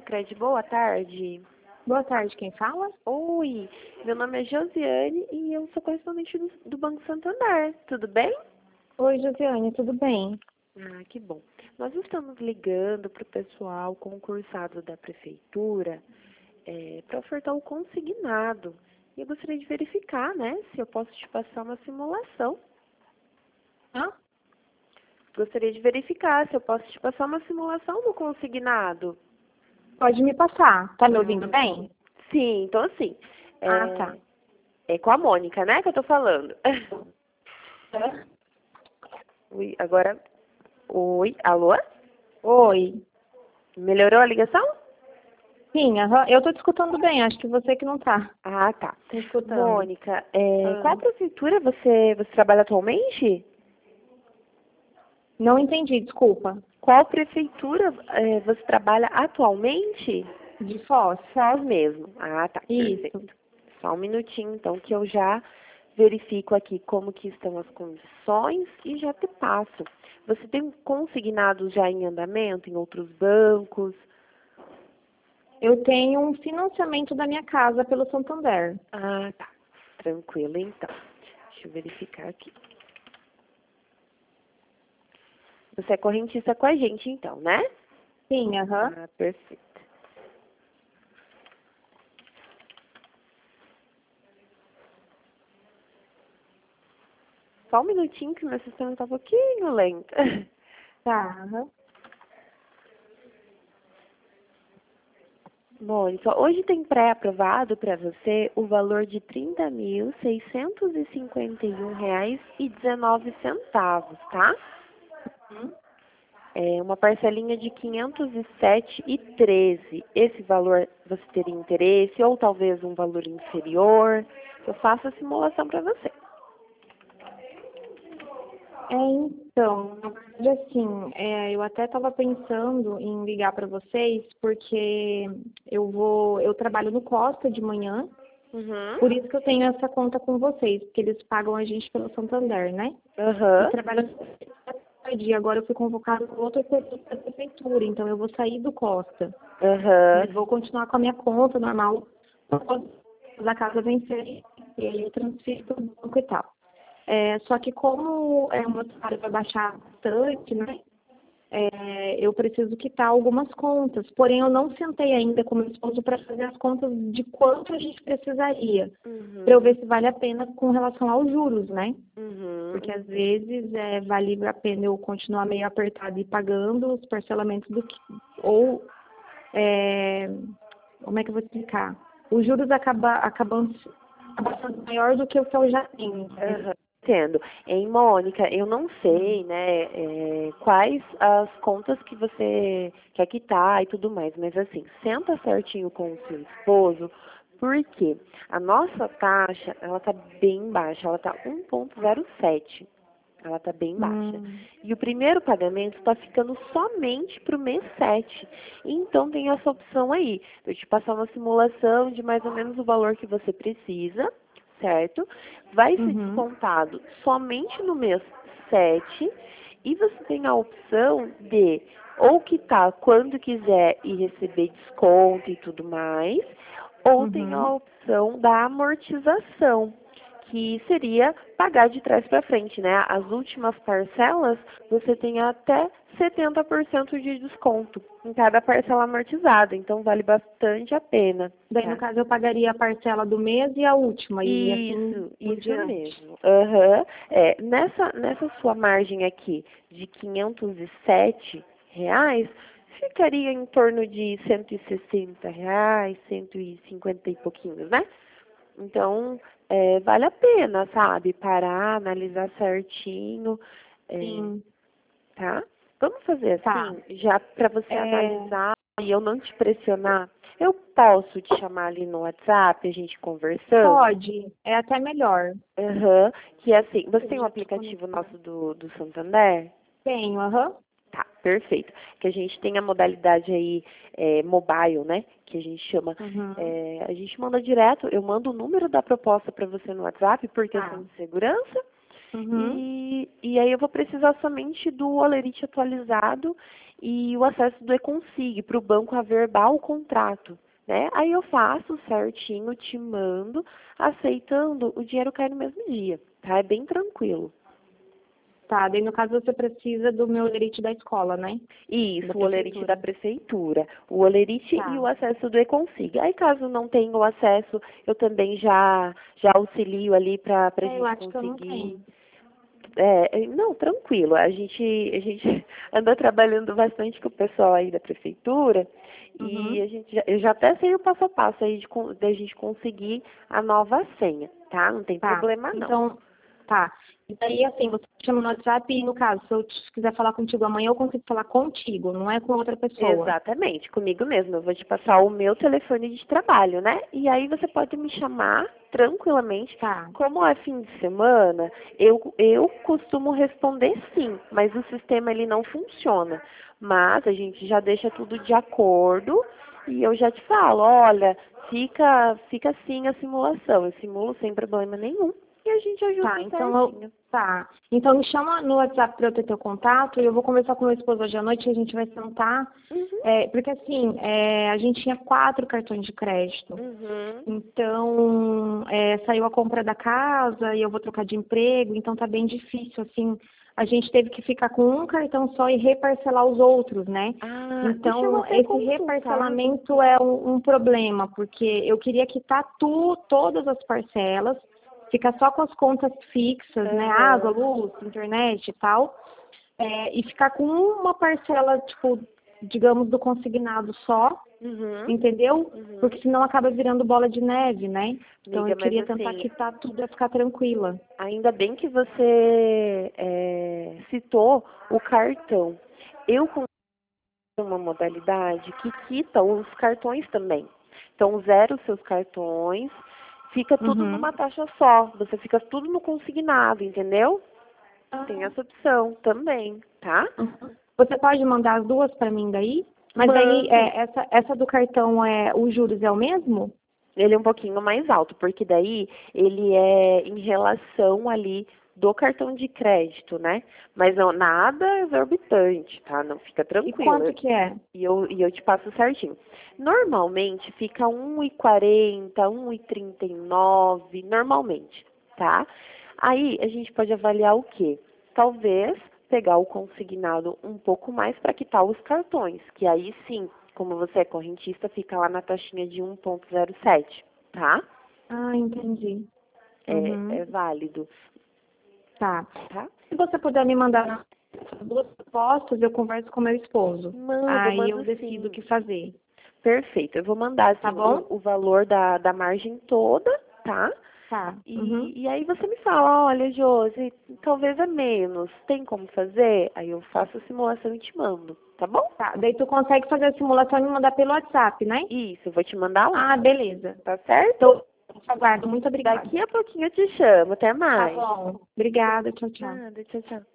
Sicredi, boa tarde. Boa tarde, quem fala? Oi, meu nome é Josiane e eu sou correspondente do Banco Santander. Tudo bem? Oi, Josiane, tudo bem? Ah, que bom. Nós estamos ligando para o pessoal concursado da prefeitura para ofertar o consignado. E eu gostaria de verificar, né, se eu posso te passar uma simulação. Hã? Gostaria de verificar se eu posso te passar uma simulação do consignado. Pode me passar. Tá me ouvindo bem? Sim, então assim, Ah, tá. é com a Mônica, né, que eu tô falando. Oi, agora, oi, alô? Oi. Melhorou a ligação? Sim, aham. Eu tô te escutando bem, acho que você que não tá Ah, tá. me escutando. Mônica, Ah, qual prefeitura você trabalha atualmente? não entendi, desculpa. Qual prefeitura você trabalha atualmente? De Foz? Foz mesmo. Ah, tá, Isso. perfeito. Só um minutinho, então, que eu já verifico aqui como que estão as condições e já te passo. Você tem consignados já em andamento em outros bancos? Eu tenho um financiamento da minha casa pelo Santander. Ah, tá. Tranquilo, então. Deixa eu verificar aqui. Você é correntista com a gente, então, né? Sim, aham. Ah, perfeito. Só um minutinho que meu sistema está um pouquinho lento. Tá, aham. Bom, então, hoje tem pré-aprovado para você o valor de R$ 30.651,19, tá? É uma parcelinha de 507,13. Esse valor você teria interesse ou talvez um valor inferior? Eu faço a simulação para você. Então, na verdade, assim, eu até estava pensando em ligar para vocês, porque eu trabalho no Costa de manhã, Uhum. por isso que eu tenho essa conta com vocês, porque eles pagam a gente pelo Santander, né? E Aham. trabalho no dia, agora eu fui convocada para outro serviço da prefeitura, então eu vou sair do Costa, Aham. mas vou continuar com a minha conta normal, quando a casa vencer, e aí eu transfiro para o banco e tal. Só que como o meu salário vai baixar bastante, né? Eu preciso quitar algumas contas. Porém, eu não sentei ainda com meu esposo para fazer as contas de quanto a gente precisaria. Uhum. Para eu ver se vale a pena com relação aos juros, né? Uhum. Porque às vezes vale a pena eu continuar meio apertada e pagando os parcelamentos ou como é que eu vou explicar? Os juros acabam sendo maior do que o que eu já tenho. Aham, entendo. Em Mônica, eu não sei, né, quais as contas que você quer quitar e tudo mais, mas assim, senta certinho com o seu esposo, porque a nossa taxa, ela tá bem baixa, ela tá 1,07. Ela tá bem baixa. E o primeiro pagamento está ficando somente para o mês 7. Então tem essa opção aí. Eu te passar uma simulação de mais ou menos o valor que você precisa, certo? Vai ser descontado somente no mês 7 e você tem a opção de ou quitar quando quiser e receber desconto e tudo mais, ou tem a opção da amortização, que seria pagar de trás para frente, né? As últimas parcelas, você tem até 70% de desconto em cada parcela amortizada, então vale bastante a pena. Daí, no caso, eu pagaria a parcela do mês e a última, e assim por Isso diante. mesmo. Aham. Nessa sua margem aqui de R$ 507, ficaria em torno de R$ 160, 150 e pouquinhos, né? Então, vale a pena, sabe? Parar, analisar certinho, Sim, tá? Vamos fazer tá. assim, já para você analisar e eu não te pressionar, eu posso te chamar ali no WhatsApp, a gente conversando? Pode, é até melhor. Aham, que é assim, você tem Eu um já tô aplicativo conectada. nosso do Santander? Tenho, aham. Tá, perfeito. Que a gente tem a modalidade aí mobile, né? Que a gente chama. Uhum. A gente manda direto, eu mando o número da proposta para você no WhatsApp por Tá. questão de segurança. Uhum. E aí eu vou precisar somente do Olerite atualizado e o acesso do e-consig para o banco averbar o contrato, né? Aí eu faço certinho, te mando, aceitando, o dinheiro cai no mesmo dia, tá? É bem tranquilo. Tá, daí no caso você precisa do meu olerite da escola, né? Isso, Da o olerite da prefeitura. prefeitura, o olerite e Tá. o acesso do e-consig. Aí caso não tenha o acesso, eu também já auxilio ali para a Eu gente acho que eu não conseguir. tenho. Não, tranquilo. A gente anda trabalhando bastante com o pessoal aí da prefeitura e Uhum. eu já até sei o passo a passo aí de a gente conseguir a nova senha, tá? Não tem Tá. problema não. Então, tá. E daí, assim, você chama no WhatsApp e, no caso, se eu quiser falar contigo amanhã, eu consigo falar contigo, não é com outra pessoa. Exatamente, comigo mesmo. Eu vou te passar o meu telefone de trabalho, né? E aí você pode me chamar tranquilamente. Tá. Como é fim de semana, eu costumo responder sim, mas o sistema ele não funciona. Mas a gente já deixa tudo de acordo e eu já te falo, olha, fica assim a simulação. Eu simulo sem problema nenhum e a gente Tá, ajusta então certinho. tá. Então me chama no WhatsApp para eu ter teu contato e eu vou conversar com meu esposo hoje à noite e a gente vai sentar. Uhum, Porque assim, a gente tinha 4 cartões de crédito. uhum. Então, saiu a compra da casa e eu vou trocar de emprego, então tá bem difícil, assim. A gente teve que ficar com um cartão só e reparcelar os outros, né? Ah, deixa eu Então, até esse consultar. reparcelamento é um problema, porque eu queria quitar todas as parcelas, ficar só com as contas fixas, né? Água, Aham. luz, internet e tal, e ficar com uma parcela, tipo, digamos, do consignado só, Uhum. entendeu? Uhum. Porque senão acaba virando bola de neve, né? Então Amiga, eu mas queria tentar assim, quitar tudo e ficar tranquila. ainda bem que você citou o cartão. Eu consigo uma modalidade que quita os cartões também. Então, zero os seus cartões, fica tudo Uhum. numa taxa só. Você fica tudo no consignado, entendeu? Tem essa opção também, tá? Uhum. Você pode mandar as duas para mim daí? Mas daí, Mando. essa do cartão, os juros é o mesmo? Ele é um pouquinho mais alto, porque daí ele é em relação ali do cartão de crédito, né? Mas não, nada exorbitante, tá? Não fica E tranquila. quanto que é? E eu te passo certinho. Normalmente fica 1,40, 1,39, normalmente, tá? Aí a gente pode avaliar o quê? Talvez pegar o consignado um pouco mais para quitar os cartões, que aí sim, como você é correntista, fica lá na taxinha de 1,07, tá? Ah, entendi. É Uhum. válido, Tá. tá? Se você puder me mandar essas duas propostas, eu converso com meu esposo. Mando, Aí eu mando decido o sim. que fazer. Perfeito. Eu vou mandar, Tá assim, bom? o valor da margem toda, tá? Tá. Uhum. E aí você me fala, olha, Josi, talvez é menos. Tem como fazer? Aí eu faço a simulação e te mando, tá bom? Tá. Daí tu consegue fazer a simulação e me mandar pelo WhatsApp, né? Isso, eu vou te mandar lá, Ah, beleza. tá certo? Então, eu te aguardo. Muito Daqui obrigada. a pouquinho eu te chamo. Até Tá mais. bom. Obrigada. Tchau, tchau. Nada, tchau, tchau.